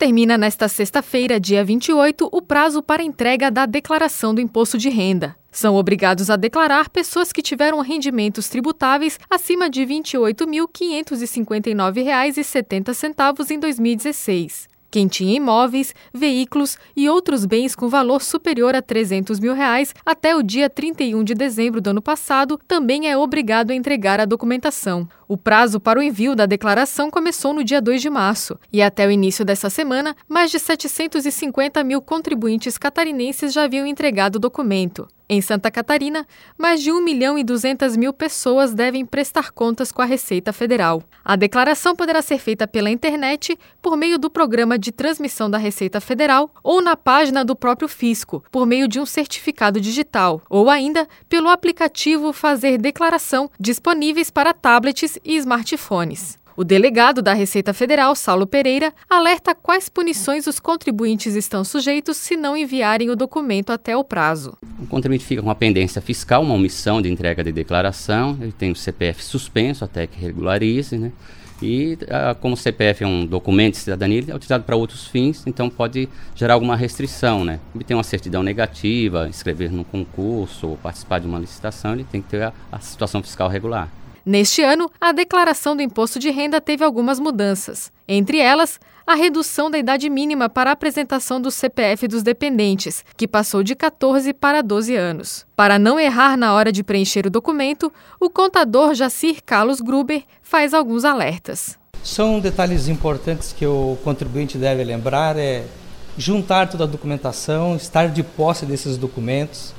Termina nesta sexta-feira, dia 28, o prazo para entrega da declaração do imposto de renda. São obrigados a declarar pessoas que tiveram rendimentos tributáveis acima de R$ 28.559,70 em 2016. Quem tinha imóveis, veículos e outros bens com valor superior a R$ 300 mil até o dia 31 de dezembro do ano passado também é obrigado a entregar a documentação. O prazo para o envio da declaração começou no dia 2 de março e até o início dessa semana, mais de 750 mil contribuintes catarinenses já haviam entregado o documento. Em Santa Catarina, mais de 1.200.000 pessoas devem prestar contas com a Receita Federal. A declaração poderá ser feita pela internet, por meio do programa de transmissão da Receita Federal ou na página do próprio fisco, por meio de um certificado digital, ou ainda pelo aplicativo Fazer Declaração, disponíveis para tablets e smartphones. O delegado da Receita Federal, Saulo Pereira, alerta quais punições os contribuintes estão sujeitos se não enviarem o documento até o prazo. O contribuinte fica com uma pendência fiscal, uma omissão de entrega de declaração, ele tem o CPF suspenso até que regularize, né? E como o CPF é um documento de cidadania, ele é utilizado para outros fins, então pode gerar alguma restrição, né? Obter uma certidão negativa, inscrever num concurso ou participar de uma licitação, ele tem que ter a situação fiscal regular. Neste ano, a declaração do imposto de renda teve algumas mudanças. Entre elas, a redução da idade mínima para a apresentação do CPF dos dependentes, que passou de 14 para 12 anos. Para não errar na hora de preencher o documento, o contador Jacir Carlos Gruber faz alguns alertas. São detalhes importantes que o contribuinte deve lembrar, juntar toda a documentação, estar de posse desses documentos.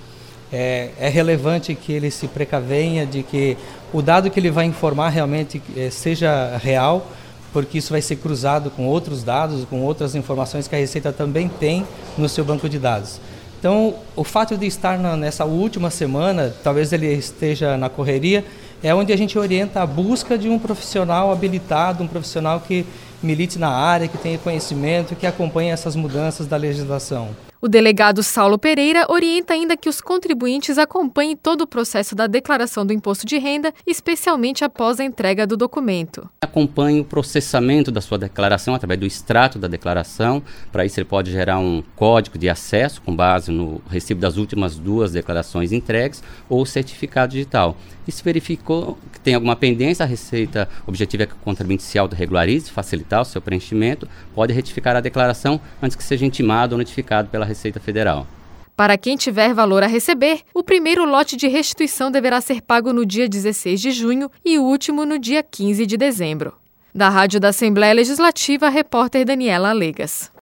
É relevante que ele se precavenha de que o dado que ele vai informar realmente seja real, porque isso vai ser cruzado com outros dados, com outras informações que a Receita também tem no seu banco de dados. Então, o fato de estar nessa última semana, talvez ele esteja na correria, é onde a gente orienta a busca de um profissional habilitado, um profissional que milite na área, que tenha conhecimento, que acompanhe essas mudanças da legislação. O delegado Saulo Pereira orienta ainda que os contribuintes acompanhem todo o processo da declaração do imposto de renda, especialmente após a entrega do documento. Acompanhe o processamento da sua declaração através do extrato da declaração. Para isso ele pode gerar um código de acesso com base no recibo das últimas 2 declarações entregues ou certificado digital. E se verificou que tem alguma pendência, a Receita, o objetivo é que o contribuinte se autorregularize, facilitar o seu preenchimento, pode retificar a declaração antes que seja intimado ou notificado pela Receita Federal. Para quem tiver valor a receber, o primeiro lote de restituição deverá ser pago no dia 16 de junho e o último no dia 15 de dezembro. Da Rádio da Assembleia Legislativa, a repórter Daniela Alegas.